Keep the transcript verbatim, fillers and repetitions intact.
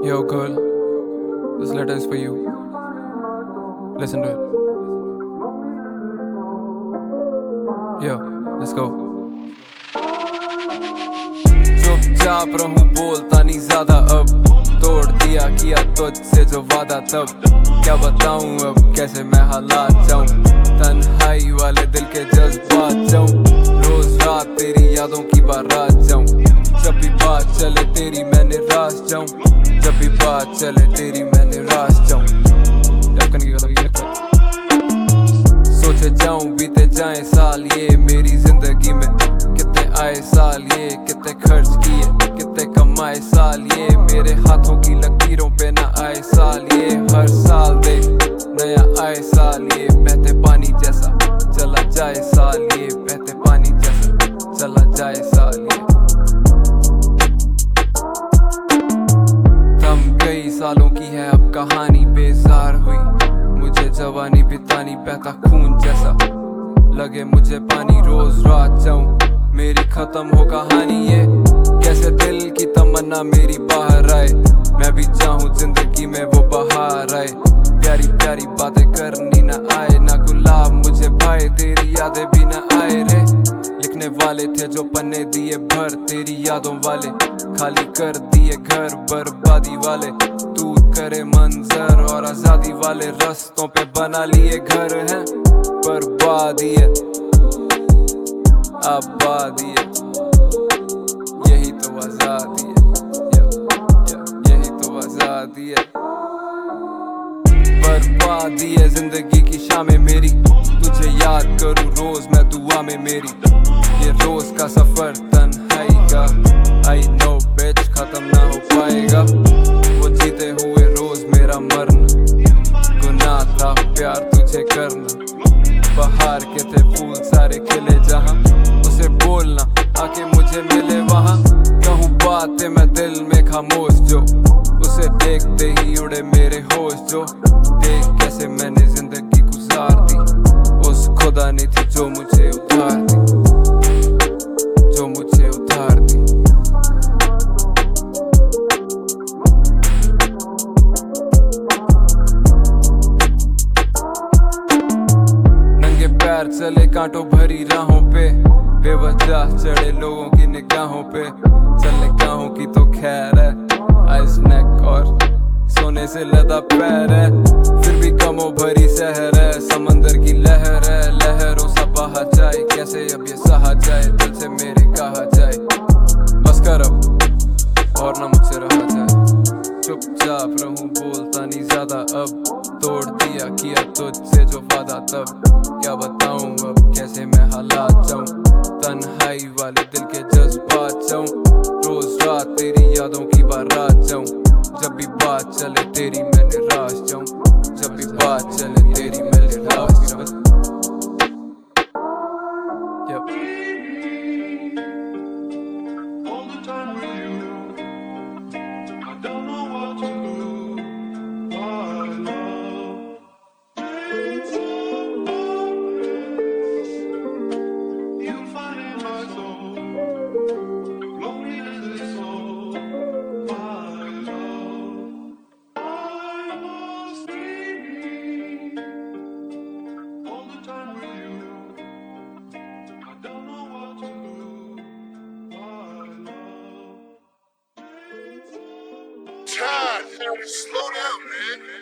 Yo, girl, this letter is for you. Listen to it. Yo, let's go. चुपचाप रहूं, बोलता नहीं ज्यादा अब. तोड़ दिया किया तुझसे जो वादा तब. क्या बताऊं अब कैसे मैं हालात जाऊं. तन्हाई वाले दिल के जज्बात जाऊं. रोज रात तेरी यादों की बारात जाऊं. जब भी बात चले तेरी मैं निराश जाऊं. जब भी बात चले तेरी मैं निराश जाऊं. ढक्कन की गलती सोचे जाऊं बीते जाए साल ये मेरी जिंदगी में. कितने आए साल ये कितने खर्च किए कितने कमाए साल ये. मेरे हाथों की लकीरों पे ना आए साल ये. हर साल देख नया आए साल ये. बहते पानी जैसा चला जाए साल ये. बहते पानी जैसा चला जाए साल ये. थम कई सालों की है अब कहानी बेजार हुई. मुझे जवानी बितानी बहता खून जैसा लगे मुझे पानी. रोज रात जाऊं मेरी खत्म हो कहानी ये. कैसे दिल की तमन्ना मेरी बाहर आए. मैं भी चाहूं जिंदगी में वो बाहर आए. प्यारी प्यारी बातें करनी ना आए. ना गुलाब मुझे भाई तेरी यादें भी ना आए रे. लिखने वाले थे जो पन्ने दिए भर तेरी यादों वाले. खाली कर दिए घर बर्बादी वाले. तू करे मंजर और आजादी वाले. रस्तों पे बना लिए घर हैं बर्बादी है आबादी है. यही तो आजादी है. या, या, यही तो आजादी है. बर्बादी है जिंदगी की शामें मेरी. तुझे याद करूं रोज मैं दुआ में मेरी. ये रोज का सफर तन्हाई का. आई नो बिच खत्म ना हो पाएगा. वो जीते हुए रोज मेरा मरना. गुनाह था प्यार तुझे करना. बाहर के थे फूल सारे खिले जहां. उसे बोलना आके मुझे मिले वहां. कहूँ बातें मैं दिल में खामोश जो. उसे देखते ही उड़े मेरे होश जो. देख कैसे मैंने जिंदगी गुजार दी. उस खुदा ने थी जो मुझे उतार दी. जो मुझे उतार दी. नंगे पैर चले कांटों भरी राहों पे. बेवजह चढ़े लोगों की निगाहों पे. चलने गाहों की तो खैर है. आइस नेक और सोने से लदा पैर है. फिर भी कमों भरी शहर है. समंदर की लहर है. लहरों सा बहा जाए कैसे अब ये सहा जाए. दिल से मेरे कहा जाए बस कर अब और ना मुझसे रहा जाए. चुपचाप रहूं बोलता नहीं ज्यादा अब. तोड़ दिया किया तुझसे जो वादा तब. क्या बताऊं अब कैसे मैं हालात जाऊं. तन्हाई वाले दिल के जज्बात जाऊं. रोज रात तेरी यादों की बारात जाऊं. जब भी बात चले तेरी मैं निराश जाऊं. जब भी बात चले तेरी मैं निराश जाऊं. God, slow down, man.